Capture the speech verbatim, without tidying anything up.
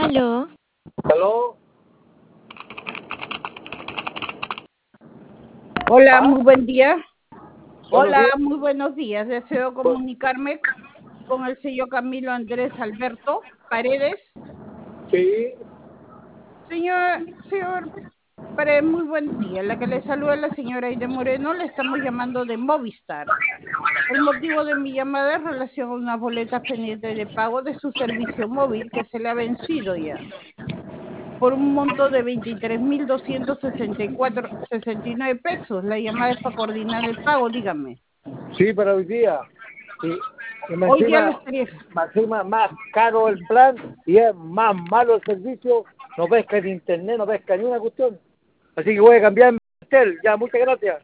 Aló. ¿Aló? Hola, ¿Ah? muy buen día. Buenos Hola, días. muy buenos días. Deseo Bu- comunicarme con el señor Camilo Andrés Alberto Paredes. Sí, Señor, señor Paredes, muy buen día. La que le saluda es la señora Aide Moreno. Le estamos llamando de Movistar. El motivo de mi llamada es relación a unas boletas pendientes de pago de su servicio móvil que se le ha vencido ya, por un monto de veintitrés mil doscientos sesenta y cuatro con sesenta y nueve pesos. La llamada es para coordinar el pago, dígame. sí, para hoy día. Y, y más Hoy día lo encima, estaría... más encima, más caro el plan y es más malo el servicio. No pesca en internet, no pesca ni una cuestión. Así que voy a cambiar mi hotel. Ya, muchas gracias.